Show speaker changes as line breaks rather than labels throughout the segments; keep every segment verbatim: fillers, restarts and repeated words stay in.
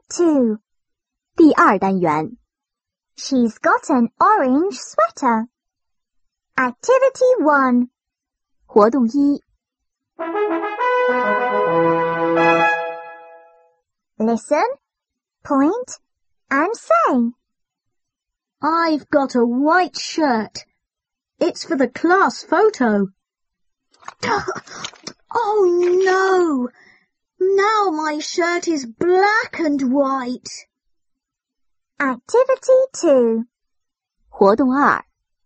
two.
第二单元
She's got an orange sweater. Activity one.
活动一
Listen, point, and say.
I've got a white shirt. It's for the class photo. Oh no! Now my shirt is black and white.
Activity two.
活动二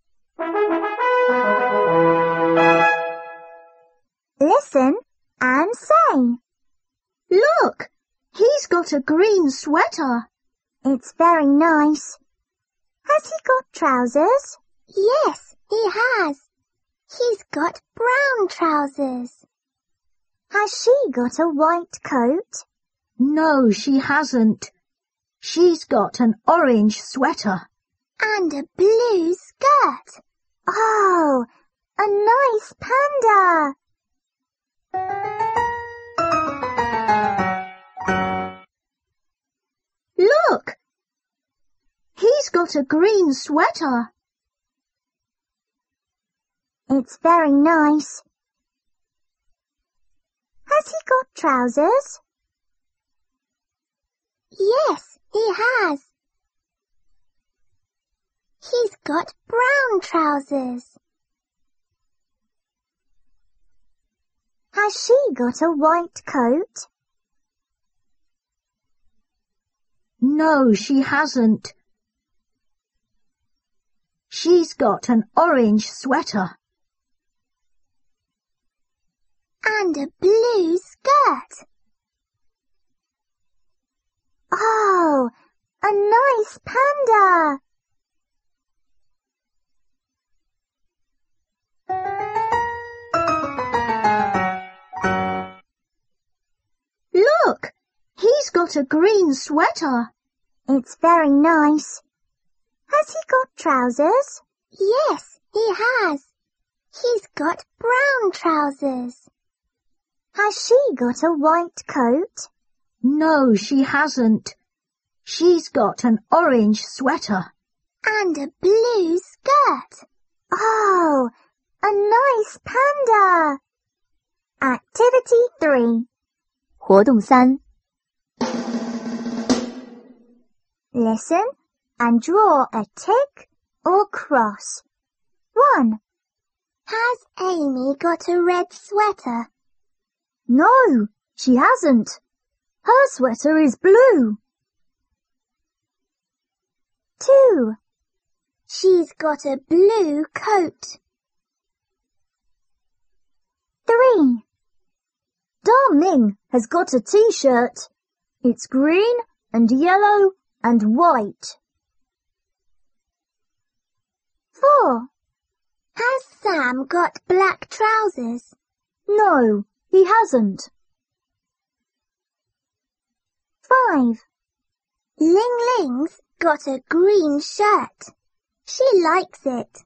Listen and say.
Look! He's got a green sweater.
It's very nice. Has he got trousers? Yes, he has. He's got brown trousers. Has she got a white coat?
No, she hasn't. She's got an orange sweater.
And a blue skirt. Oh, a nice panda.
Look! He's got a green sweater.
It's very nice. Has he got trousers? Yes, he has. He's got brown trousers. Has she got a white coat?
No, she hasn't. She's got an orange sweater.
And a blue skirt. Oh, a nice panda.
Look! He's got a green sweater.
It's very nice. Has he got trousers? Yes, he has. He's got brown trousers. Has she got a white coat?
No, she hasn't. She's got an orange sweater.
And a blue skirt. Oh, a nice panda. Activity three.
活动三
Listen and draw a tick or cross. One. Has Amy got a red sweater?
No, she hasn't. Her sweater is blue.
Two. She's got a blue coat.
Three. Darming has got a t-shirt. It's green and yellow and white.
Four. Has Sam got black trousers?
No, he hasn't.
Five. Ling Ling's got a green shirt. She likes it.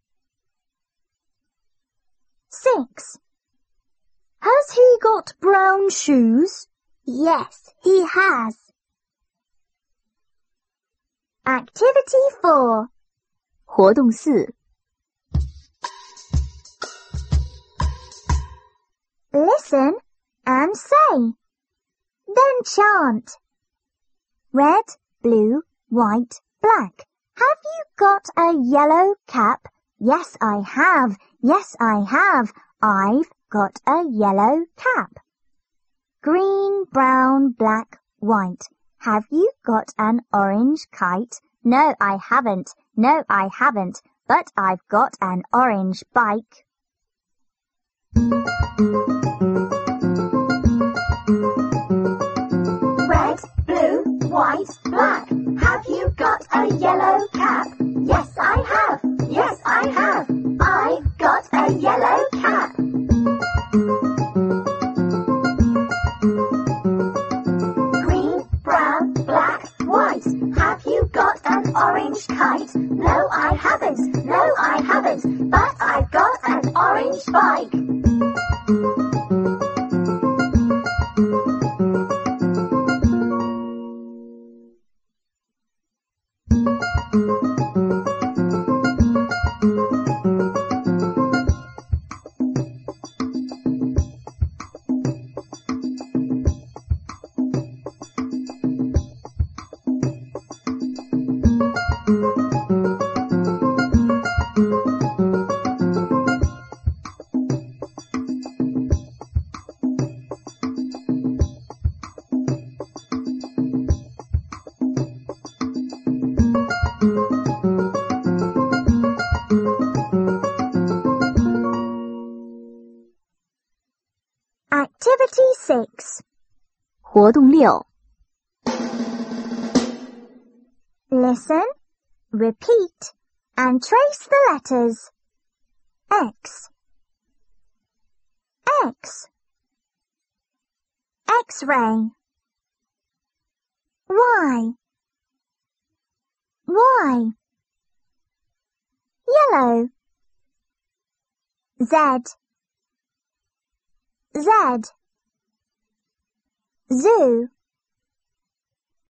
Six. Has he got brown shoes?
Yes, he has. Activity four.
活动四
Listen and say. Then chant. Red, blue, white, black. Have you got a yellow cap? Yes, I have. Yes, I have. I've got a yellow cap. Green, brown, black, white. Have you got an orange kite? No, I haven't. No, I haven't. But I've got an orange bike. Red, blue, white, black. Have you got a yellow cap? Yes, I have. Yes, I have. I've got a yellow cap. Green, brown, black, white. Have you got an orange kite? No, I haven't. No, I haven't. But I've got an orange bike.
活动六
Listen, repeat, and trace the letters. X, X, X-ray. Y, Y, yellow. Z, Z, zoo.